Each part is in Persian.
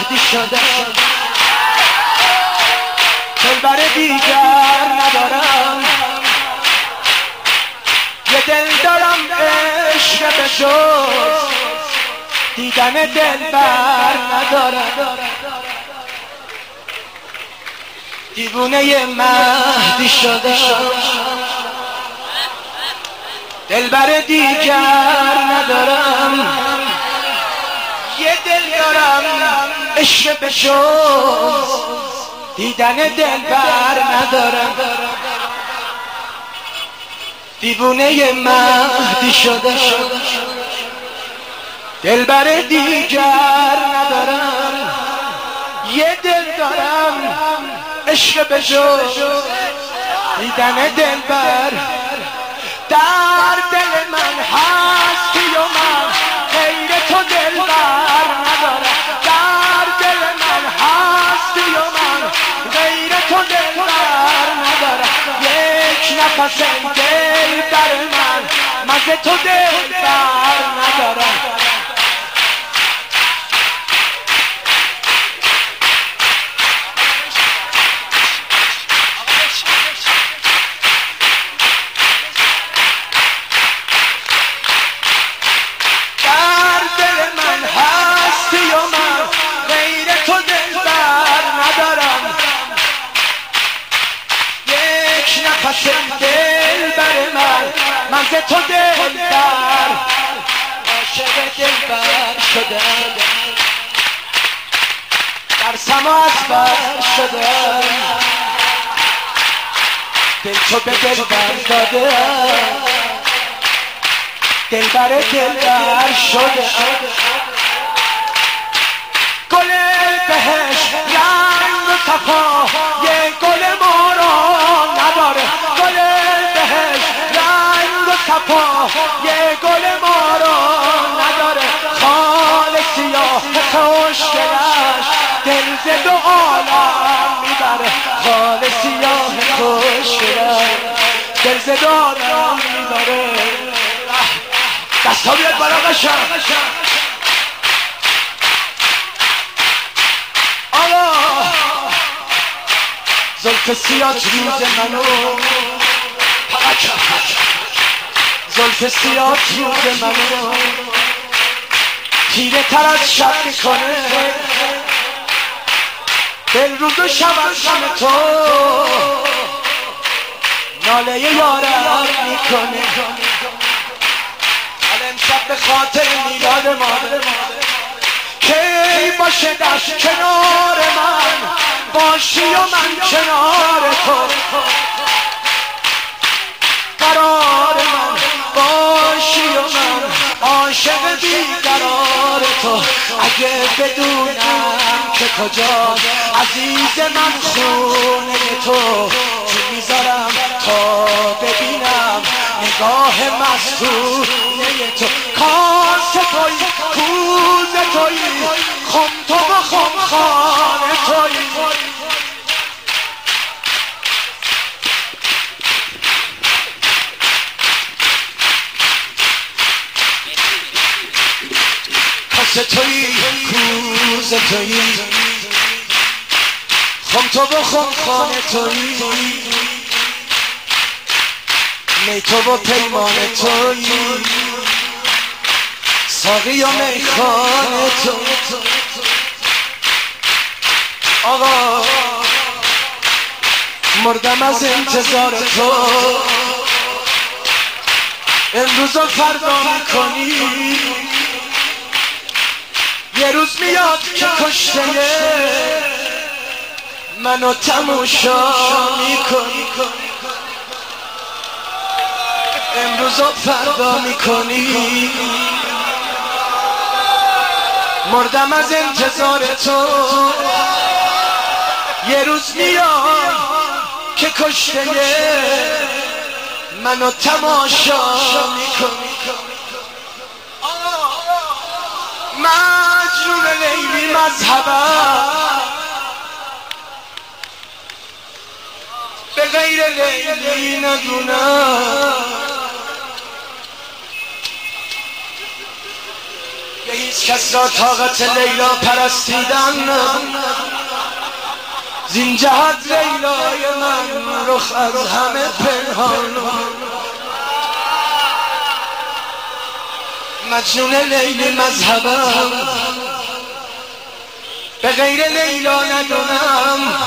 مهدی شدم، دلبر دیگر ندارم، یه دل دارم عشق به جز دیدن دلبر ندارم. دیوونه مهدی شدم، دلبر دیگر ندارم، یه دل دارم عشق به جز دیدن دلبر ندارم. دیوونه مهدی شدم، دلبر دیگر ندارم، یه دل دارم عشق به جز دیدن دلبر. در دل من هستی و من غیر تو دلبر ندارم، در دل من هستی و من غیر تو دلبر ندارم. یک نفس دل در من مزه تو دلبر ندارم. نفس دل بر من ز تو دلبر عاشق دلبر شدم، در سما اسبر شدم، دل تو به دلبر دادم، دلبر دلبر شدم. گل بهشت رنگ و صفا یه گل مارا نداره، گل بهشت رنگ و صفا یه گل مارا نداره. خال سیاه خوشگلش دل ز دو عالم میبره، خال سیاه خوشگلش دل ز دو عالم میبره. دستا بیاد بالا قشنگ. زلف سیات روز منو زلف سیات روز منو تیره تر از شب میکنه، دل روز و شب از غم تو ناله یارم میکنه. حالا امشب به خاطر میلاد مادر کی باشه دست کنار من باشی و من کنار تو، قرار من باشی و من عاشق بیقرار تو. اگه بدونم که کجاست عزیز من خونه تو، میذارم تا ببینم نگاه مستونه تو. کاسه توی کوزه توی خم تو و خم خانه توی. کاسه توی کوزه توی خم تو و خم خانه توی، می تو و پیمان توی ساقی و میخانه تو. آقا مردم از انتظار تو، امروز و فردا میکنی، یه روز میاد که کشته منو تماشا میکنی، امروز و فردا میکنی. مردم از انتظار تو، یه روز میاد که کشته منو تماشا میکنی. مجنون لیلی مذهبم، به غیر لیلی ندونم، هیچ کس را طاقت لیلا پرستیدن زین جهت لیلای من رخ از همه پنهان مجنون لیلی مذهبم به غیر لیلا ندونم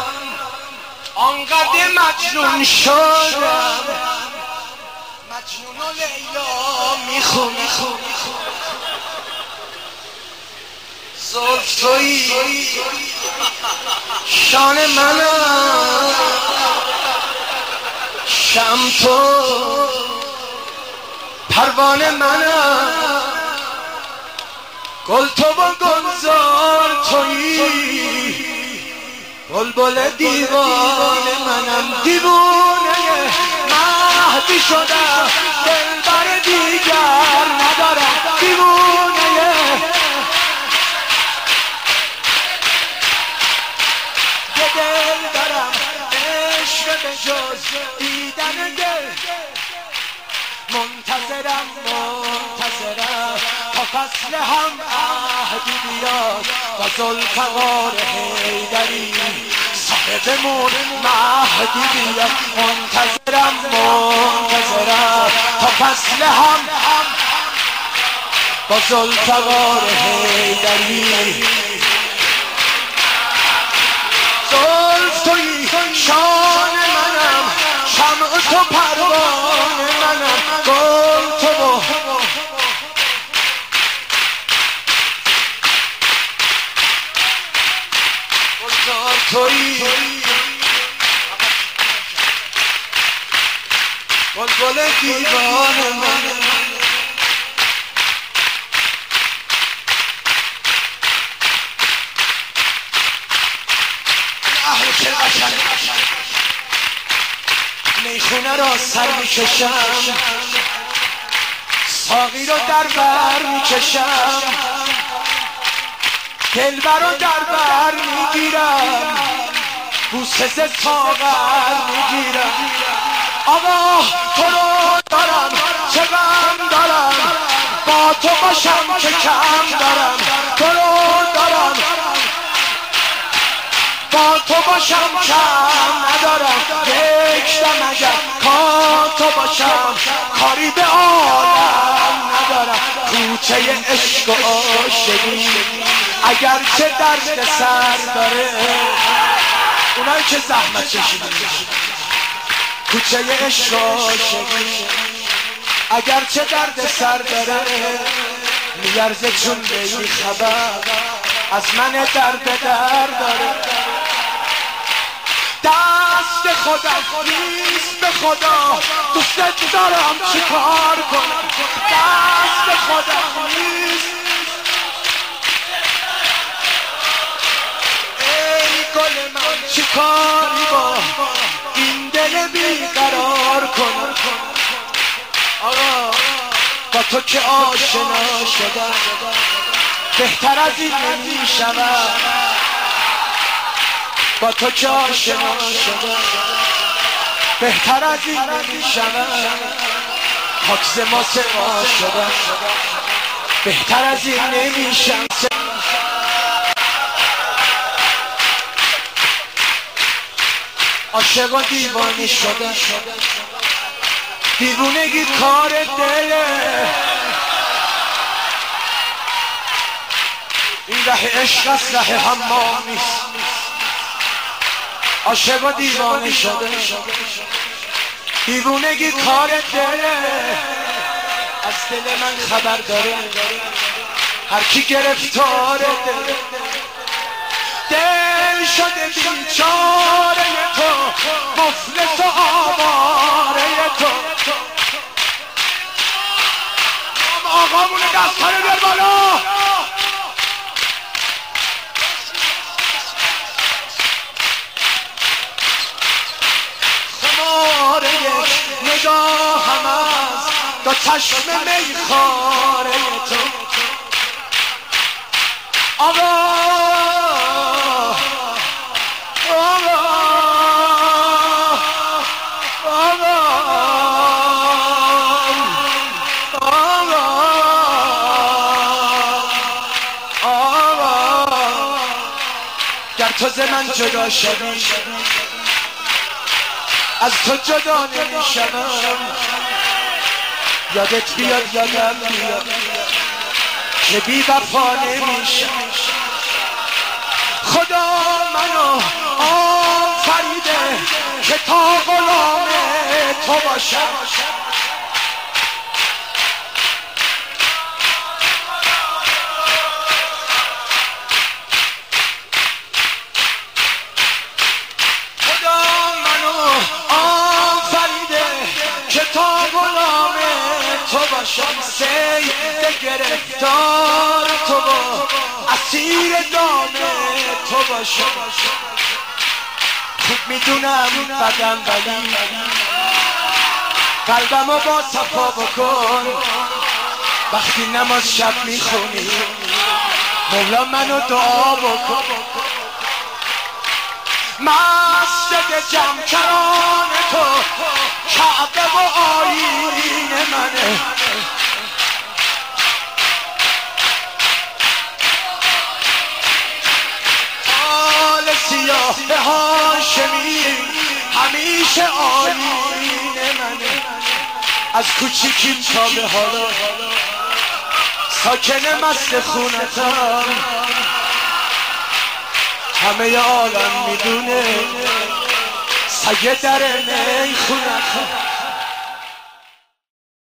آنقدر مجنون شدم مجنون و لیلا میخونم زلف تویی شان منم شم تو پروانه منم گل تو و گلزار تویی بلبل دیوانه منم دیوانه مهدی شدم دلبر دیگر ندارم دیوانه دل دارم عشق به جز دیدن دل منتظرم تا فصل هم عهدی بیاد و ذوالفقار حیدری صاحبمون مهدی بیاد منتظرم تا فصل هم با ذوالفقار حیدری زلف تویی شان منم شمع تو پروانه منم گل تو گلزار تویی بلبل دیوانه منم میخونه را سر میکشم ساقی رو در بر میکشم دلبر رو در بر میگیرم بوسه ز ساغر میگیرم آقا تو رو دارم چه غم دارم با تو باشم که کم دارم تو رو دارم با تو باشم کم ندارم یک دم اگر کار تو باشم کاری به عالم ندارم کوچه عشق و عاشقی اگر چه درد سر داره اونایی که زحمت کشیدن کوچه عشق و عاشقی اگر چه درد سر داره میارزه چون بی خبر از من درد داره دست خودم نیست به خدا دوست دارم چی کار کنم دست خودم نیست ای گل من چی کاری با این دل بیقرار کنم آقا با تو که آشنا شدم بهتر از این نمی شود با تو که آشنا شدم بهتر از این نمی شود حافظ ما سما شدم بهتر از این نمی شود عاشق و دیوانی شدم دیوونگی کار دله این ره عشق است ره حمام نیست عاشق و دیوانه شده دیوونگی کار دله از دل من خبر داره هر کی گرفتار دل شده بیچاره تو مفلس و آواره تو آقامون دستانه بیار بالا خمار یک نگاهم از دو چشم میخاره تو آقا گر تو ز من جدا شدی از تو جدا نمیشم. یادت بیاد یادم بیاد که بی وفا نمیشم. خدا منو آفریده که تا غلام تو باشم. خدا منو آفریده که تا غلام تو باشم. سید گرفتار تو و اسیر دام تو باشم. خوب میدونم بدم ولی قلبمو با صفا بکن. وقتی نماز شب میخونی مولا منو دعا بکن. مسجد جمکران تو کعبه و آیین منه. آل سیاه هاشمی همیشه آیین منه. از کوچیکی تا به حالا ساکن مست خونتم. همه عالم میدونه سید در میخونتم.